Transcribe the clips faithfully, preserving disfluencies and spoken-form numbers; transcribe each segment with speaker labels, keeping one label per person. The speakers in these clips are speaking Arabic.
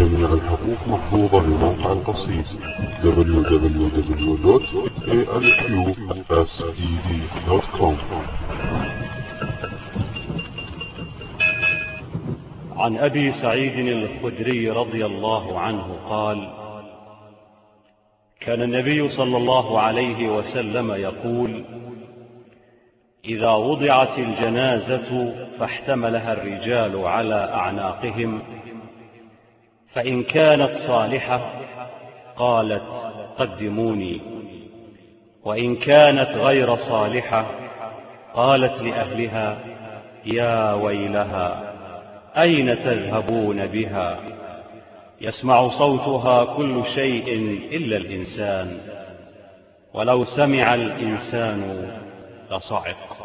Speaker 1: جميع الحقوق محفوظة لموقع القصيد دبليو دبليو دبليو دوت إيه إل كيو إس إي دي دوت كوم.
Speaker 2: عن أبي سعيد الخدري رضي الله عنه قال: كان النبي صلى الله عليه وسلم يقول: إذا وضعت الجنازة فاحتملها الرجال على أعناقهم، فإن كانت صالحة قالت قدموني، وإن كانت غير صالحة قالت لأهلها: يا ويلها أين تذهبون بها؟ يسمع صوتها كل شيء إلا الإنسان، ولو سمع الإنسان لصعق.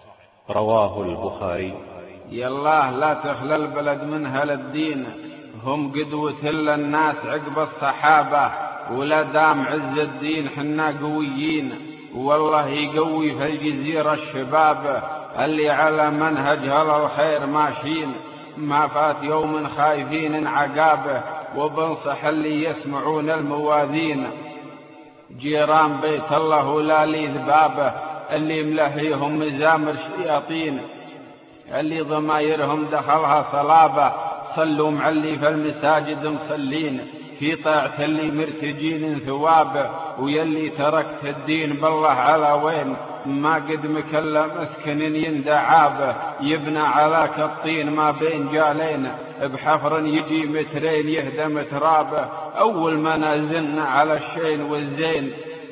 Speaker 2: رواه البخاري.
Speaker 3: يالله لا تخلى البلد من هل الدين، هم قدوة إلا الناس عقب الصحابة، ولا دام عز الدين حنا قويين، والله يقوي في الجزيرة الشباب اللي على منهج هل الخير ماشيين، ما فات يوم خايفين عقابه، وبنصح اللي يسمعون المواذين، جيران بيت الله ولا لي ذبابه، اللي ملهيهم مزامر شياطين، اللي ضمايرهم دخلها صلابة، صلوا مع اللي في المساجد مصلين، في طاعة اللي مرتجين ثوابه، ويلي تركت الدين بالله على وين، ما قد مكلم مسكن يندعابه، يبنى على كالطين ما بين جالين، بحفر يجي مترين يهدم ترابه، أول ما نازلنا على الشين والزين،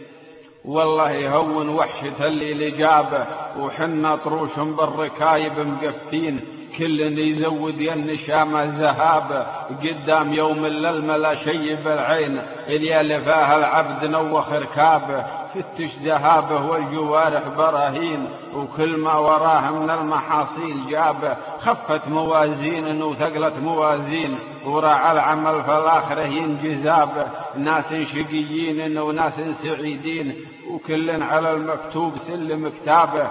Speaker 3: والله يهون وحشة اللي لجابه، وحنا طروشهم بالركايب مقفتين، كل يزود ينشام الذهابه، قدام يوم للملا شيب العين، اللي لفاه العبد نوخ ركابه، فتش ذهابه والجوارح براهين، وكل ما وراه من المحاصيل جابه، خفت موازين وثقلت موازين، وراع العمل في الآخرة ينجزابه، ناس شقيين وناس سعيدين، وكل على المكتوب سلم كتابه،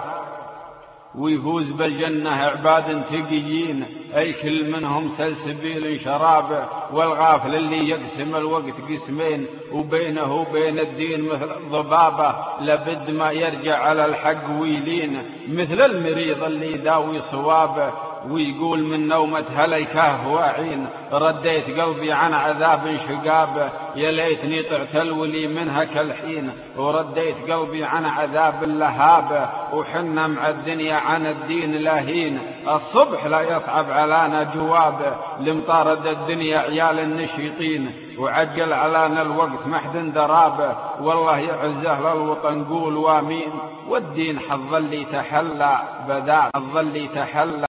Speaker 3: ويفوز بالجنة عباد تقيين، أي كل منهم سلسبيل شرابه، والغافل اللي يقسم الوقت قسمين، وبينه وبين الدين مثل الضبابة، لابد ما يرجع على الحق ويلين، مثل المريض اللي يداوي صوابه، ويقول من نومة هليكه واعين، رديت قلبي عن عذاب شقابه، يا ليتني طعت الولي منها كالحين، ورديت قلبي عن عذاب اللهابه، وحنا مع الدنيا عن الدين لاهين، الصبح لا يصعب علينا جوابه، لمطارد الدنيا عيال النشيطين، وعجل علينا الوقت محد درابه، والله يعزه للوطن قول وامين، والدين حظ اللي تحلى بداع حظ اللي تحلى